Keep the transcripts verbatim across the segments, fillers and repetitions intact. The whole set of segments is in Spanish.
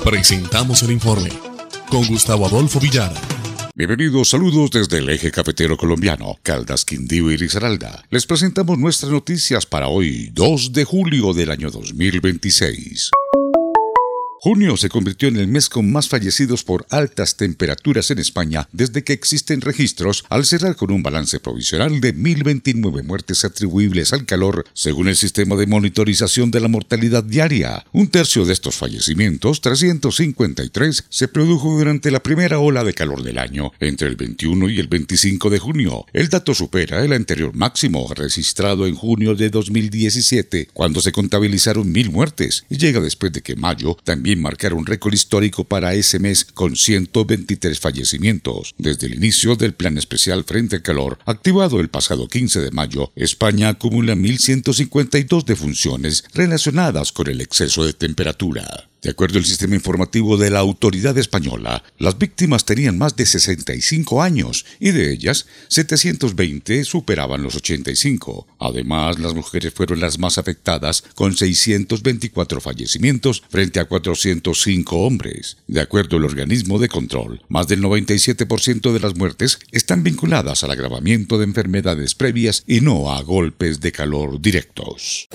Presentamos el informe con Gustavo Adolfo Villara. Bienvenidos, saludos desde el eje cafetero colombiano, Caldas, Quindío y Risaralda. Les presentamos nuestras noticias para hoy, dos de julio del año dos mil veintiséis. Junio se convirtió en el mes con más fallecidos por altas temperaturas en España desde que existen registros, al cerrar con un balance provisional de mil veintinueve muertes atribuibles al calor, según el sistema de monitorización de la mortalidad diaria. Un tercio de estos fallecimientos, trescientos cincuenta y tres, se produjo durante la primera ola de calor del año, entre el veintiuno y el veinticinco de junio. El dato supera el anterior máximo registrado en junio de dos mil diecisiete, cuando se contabilizaron mil muertes, y llega después de que mayo también marcar un récord histórico para ese mes con ciento veintitrés fallecimientos. Desde el inicio del Plan Especial Frente al Calor, activado el pasado quince de mayo, España acumula mil ciento cincuenta y dos defunciones relacionadas con el exceso de temperatura. De acuerdo al sistema informativo de la autoridad española, las víctimas tenían más de sesenta y cinco años y de ellas, setecientos veinte superaban los ochenta y cinco. Además, las mujeres fueron las más afectadas, con seiscientos veinticuatro fallecimientos frente a cuatrocientos cinco hombres. De acuerdo al organismo de control, más del noventa y siete por ciento de las muertes están vinculadas al agravamiento de enfermedades previas y no a golpes de calor directos.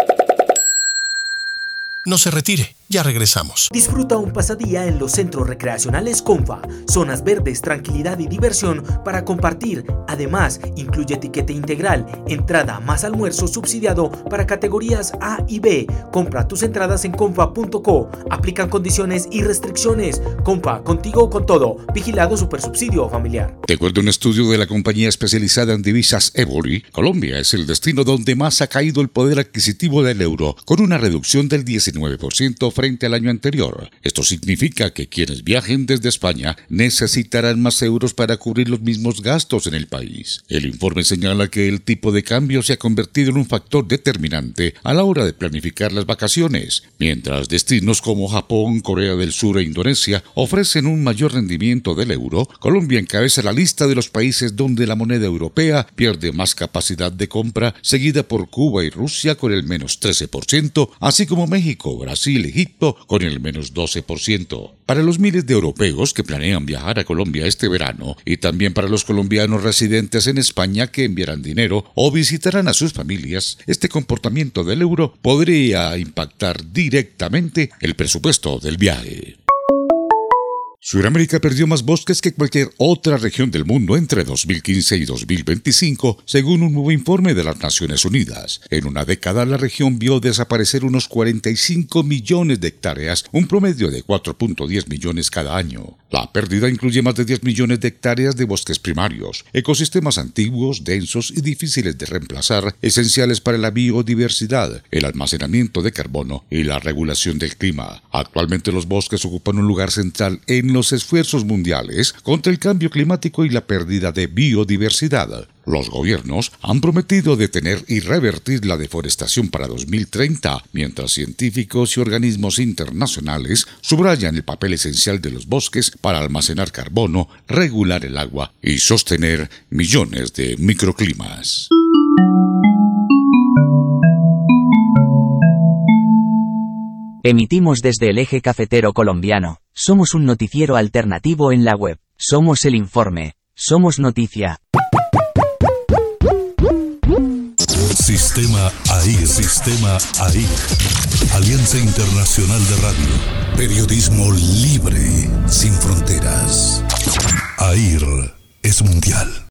No se retire, ya regresamos. Disfruta un pasadía en los centros recreacionales Comfa. Zonas verdes, tranquilidad y diversión para compartir. Además, incluye etiqueta integral, entrada más almuerzo subsidiado para categorías A y B. Compra tus entradas en comfa punto co. Aplican condiciones y restricciones. Comfa, contigo con todo. Vigilado Supersubsidio Familiar. De acuerdo a un estudio de la compañía especializada en divisas Ebury, Colombia es el destino donde más ha caído el poder adquisitivo del euro, con una reducción del diecinueve por ciento frente al año anterior. Esto significa que quienes viajen desde España necesitarán más euros para cubrir los mismos gastos en el país. El informe señala que el tipo de cambio se ha convertido en un factor determinante a la hora de planificar las vacaciones, mientras destinos como Japón, Corea del Sur e Indonesia ofrecen un mayor rendimiento del euro. Colombia encabeza la lista de los países donde la moneda europea pierde más capacidad de compra, seguida por Cuba y Rusia con el menos trece por ciento, así como México, Brasil, Egipto con el menos doce por ciento. Para los miles de europeos que planean viajar a Colombia este verano y también para los colombianos residentes en España que enviarán dinero o visitarán a sus familias, este comportamiento del euro podría impactar directamente el presupuesto del viaje. Sudamérica perdió más bosques que cualquier otra región del mundo entre dos mil quince y dos mil veinticinco, según un nuevo informe de las Naciones Unidas. En una década, la región vio desaparecer unos cuarenta y cinco millones de hectáreas, un promedio de cuatro punto diez millones cada año. La pérdida incluye más de diez millones de hectáreas de bosques primarios, ecosistemas antiguos, densos y difíciles de reemplazar, esenciales para la biodiversidad, el almacenamiento de carbono y la regulación del clima. Actualmente los bosques ocupan un lugar central en los esfuerzos mundiales contra el cambio climático y la pérdida de biodiversidad. Los gobiernos han prometido detener y revertir la deforestación para dos mil treinta, mientras científicos y organismos internacionales subrayan el papel esencial de los bosques para almacenar carbono, regular el agua y sostener millones de microclimas. Emitimos desde el eje cafetero colombiano. Somos un noticiero alternativo en la web. Somos el informe. Somos noticia. Sistema A I R. Sistema A I R. Alianza Internacional de Radio. Periodismo libre, sin fronteras. A I R es mundial.